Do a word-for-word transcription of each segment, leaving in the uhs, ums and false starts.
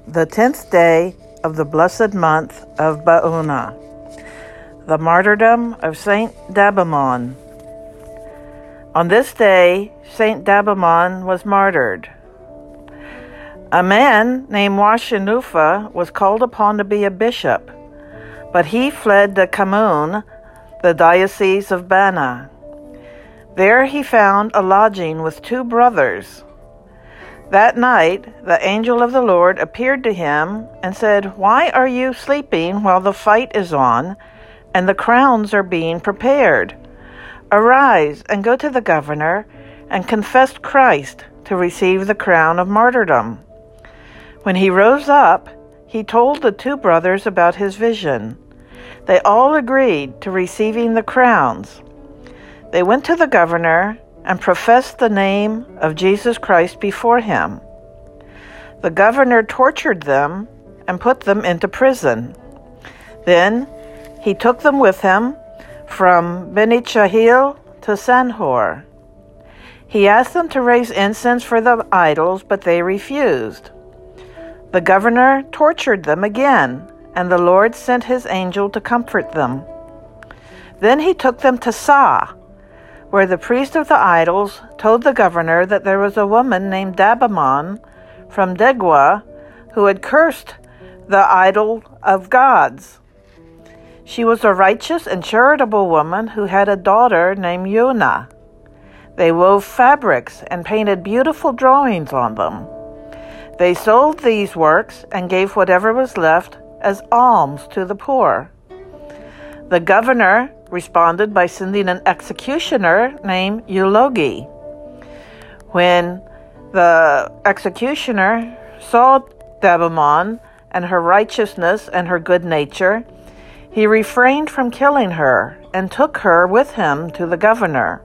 the tenth day of the blessed month of Ba'una, the martyrdom of Saint Dabamon. On this day, Saint Dabamon was martyred. A man named Washanufa was called upon to be a bishop, but he fled to Kamun, the diocese of Bana. There he found a lodging with two brothers. That night, the angel of the Lord appeared to him and said, "Why are you sleeping while the fight is on and the crowns are being prepared? Arise and go to the governor and confess Christ to receive the crown of martyrdom." When he rose up, he told the two brothers about his vision. They all agreed to receiving the crowns. They went to the governor and professed the name of Jesus Christ before him. The governor tortured them and put them into prison. Then he took them with him from Beni Chahil to Sanhor. He asked them to raise incense for the idols, but they refused. The governor tortured them again, and the Lord sent his angel to comfort them. Then he took them to Sa, where the priest of the idols told the governor that there was a woman named Dabamon from Degwa who had cursed the idol of gods. She was a righteous and charitable woman who had a daughter named Yuna. They wove fabrics and painted beautiful drawings on them. They sold these works and gave whatever was left as alms to the poor. The governor responded by sending an executioner named Eulogi. When the executioner saw Dabamon and her righteousness and her good nature, he refrained from killing her and took her with him to the governor.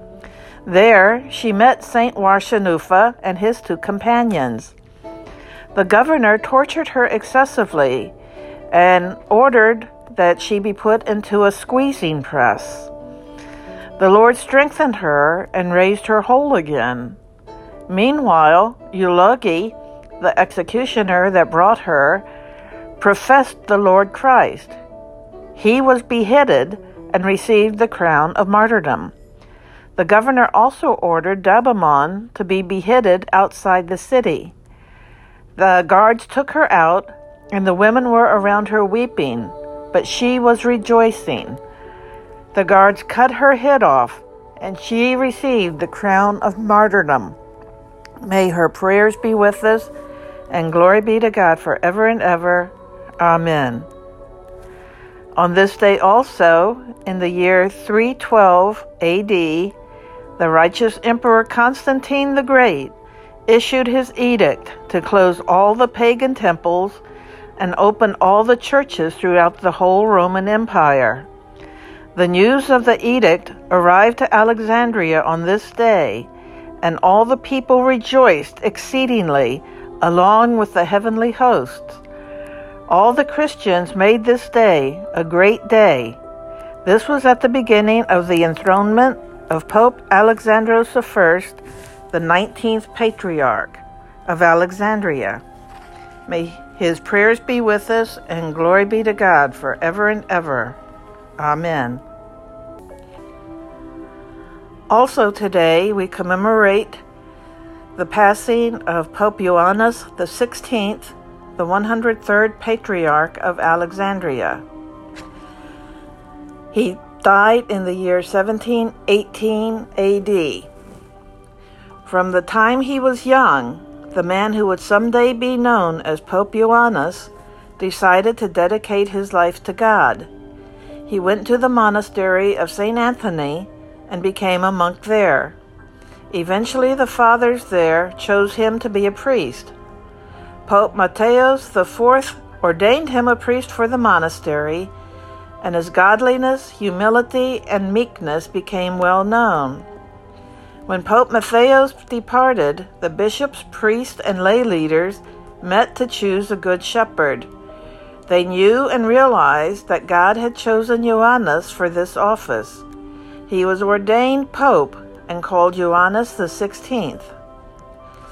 There she met Saint Washanufa and his two companions. The governor tortured her excessively and ordered that she be put into a squeezing press. The Lord strengthened her and raised her whole again. Meanwhile, Eulogi, the executioner that brought her, professed the Lord Christ. He was beheaded and received the crown of martyrdom. The governor also ordered Dabamon to be beheaded outside the city. The guards took her out, and the women were around her weeping, but she was rejoicing. The guards cut her head off, and she received the crown of martyrdom. May her prayers be with us, and glory be to God forever and ever. Amen. On this day also, in the year three twelve A D, the righteous Emperor Constantine the Great issued his edict to close all the pagan temples and open all the churches throughout the whole Roman Empire. The news of the edict arrived to Alexandria on this day, and all the people rejoiced exceedingly, along with the heavenly hosts. All the Christians made this day a great day. This was at the beginning of the enthronement of Pope Alexandros the First, the nineteenth Patriarch of Alexandria. May his prayers be with us, and glory be to God forever and ever. Amen. Also today we commemorate the passing of Pope Ioannis the Sixteenth, the one hundred third Patriarch of Alexandria. He died in the year seventeen eighteen A D. From the time he was young, the man who would someday be known as Pope Ioannis decided to dedicate his life to God. He went to the monastery of Saint Anthony and became a monk there. Eventually, the fathers there chose him to be a priest. Pope Matthäus the Fourth ordained him a priest for the monastery, and his godliness, humility, and meekness became well known. When Pope Matthäus departed, the bishops, priests, and lay leaders met to choose a good shepherd. They knew and realized that God had chosen Ioannis for this office. He was ordained pope and called Ioannis the Sixteenth.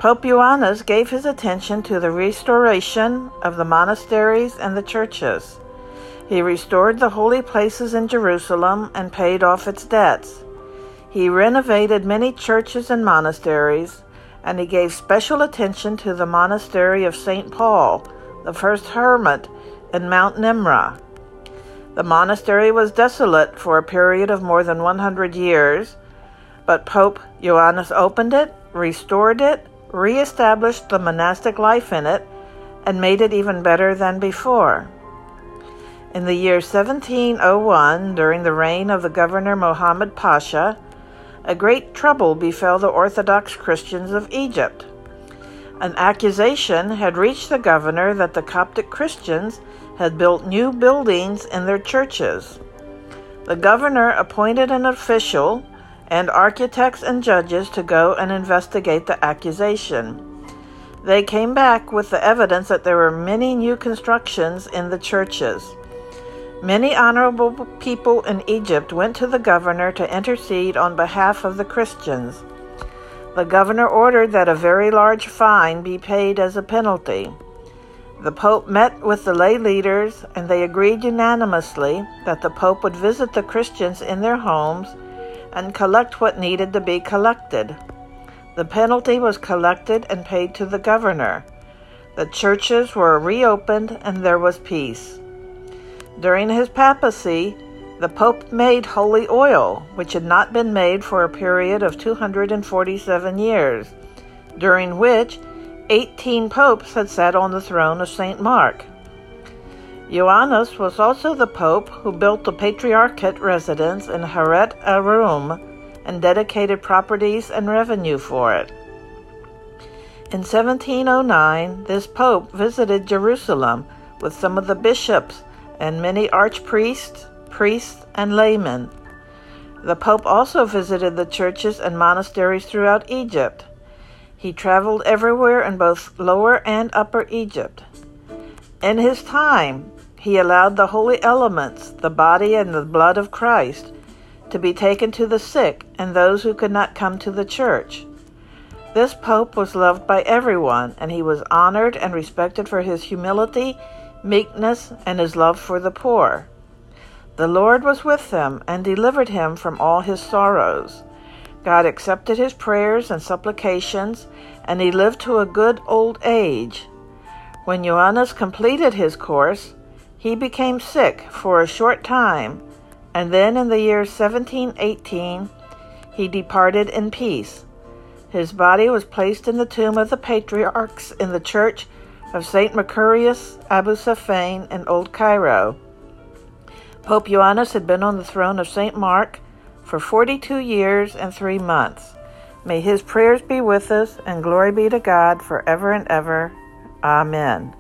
Pope Ioannis gave his attention to the restoration of the monasteries and the churches. He restored the holy places in Jerusalem and paid off its debts. He renovated many churches and monasteries, and he gave special attention to the monastery of Saint Paul, the first hermit in Mount Nimra. The monastery was desolate for a period of more than one hundred years, but Pope Ioannis opened it, restored it, re-established the monastic life in it, and made it even better than before. In the year seventeen oh one, during the reign of the governor Mohammed Pasha, a great trouble befell the Orthodox Christians of Egypt. An accusation had reached the governor that the Coptic Christians had built new buildings in their churches. The governor appointed an official and architects and judges to go and investigate the accusation. They came back with the evidence that there were many new constructions in the churches. Many honorable people in Egypt went to the governor to intercede on behalf of the Christians. The governor ordered that a very large fine be paid as a penalty. The Pope met with the lay leaders, and they agreed unanimously that the Pope would visit the Christians in their homes and collect what needed to be collected. The penalty was collected and paid to the governor. The churches were reopened and there was peace. During his papacy, the Pope made holy oil, which had not been made for a period of two hundred forty-seven years, during which eighteen popes had sat on the throne of Saint Mark. Ioannis was also the pope who built the Patriarchate residence in Haret Arum and dedicated properties and revenue for it. In seventeen oh nine, this pope visited Jerusalem with some of the bishops and many archpriests, priests, and laymen. The pope also visited the churches and monasteries throughout Egypt. He traveled everywhere in both Lower and Upper Egypt. In his time, he allowed the holy elements, the body and the blood of Christ, to be taken to the sick and those who could not come to the church. This pope was loved by everyone, and he was honored and respected for his humility, meekness, and his love for the poor. The Lord was with him and delivered him from all his sorrows. God accepted his prayers and supplications, and he lived to a good old age. When Ioannis completed his course, he became sick for a short time, and then in the year seventeen eighteen, he departed in peace. His body was placed in the tomb of the patriarchs in the church of Saint Mercurius Abu Safin in Old Cairo. Pope Ioannis had been on the throne of Saint Mark for forty-two years and three months. May his prayers be with us, and glory be to God forever and ever. Amen.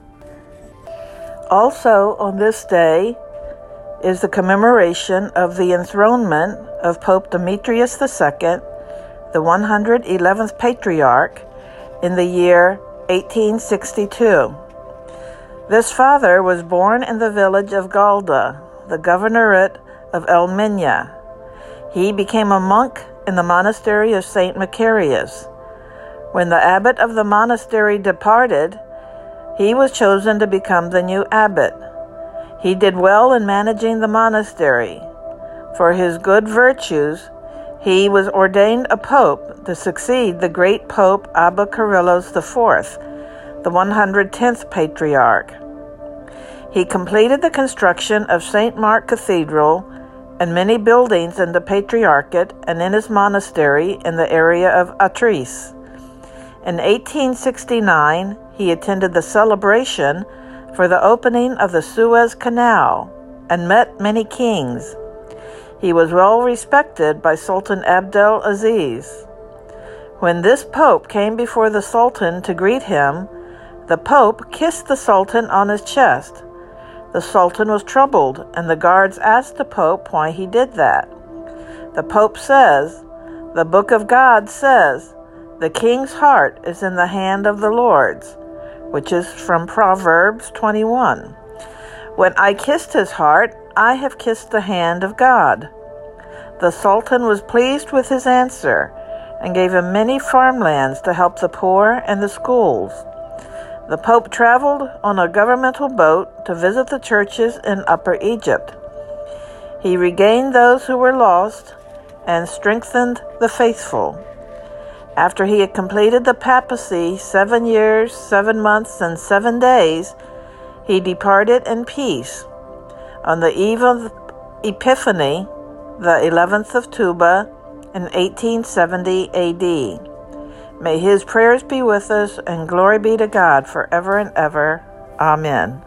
Also on this day is the commemoration of the enthronement of Pope Demetrius the Second, the one hundred eleventh Patriarch, in the year eighteen sixty-two. This father was born in the village of Galda, the governorate of Elminia. He became a monk in the monastery of Saint Macarius. When the abbot of the monastery departed, he was chosen to become the new abbot. He did well in managing the monastery. For his good virtues, he was ordained a pope to succeed the great Pope Abba Kyrillos the Fourth, the one hundred tenth Patriarch. He completed the construction of Saint Mark Cathedral and many buildings in the Patriarchate and in his monastery in the area of Atris. In eighteen sixty-nine, he attended the celebration for the opening of the Suez Canal and met many kings. He was well respected by Sultan Abdel Aziz. When this pope came before the Sultan to greet him, the pope kissed the Sultan on his chest. The Sultan was troubled, and the guards asked the pope why he did that. The pope says, "The book of God says, the king's heart is in the hand of the Lord's," which is from Proverbs twenty-one. When I kissed his heart, I have kissed the hand of God. The Sultan was pleased with his answer, and gave him many farmlands to help the poor and the schools. The Pope traveled on a governmental boat to visit the churches in Upper Egypt. He regained those who were lost and strengthened the faithful. After he had completed the papacy seven years, seven months, and seven days, he departed in peace. On the eve of Epiphany, the eleventh of Tuba, in eighteen seventy A D. May his prayers be with us, and glory be to God forever and ever. Amen.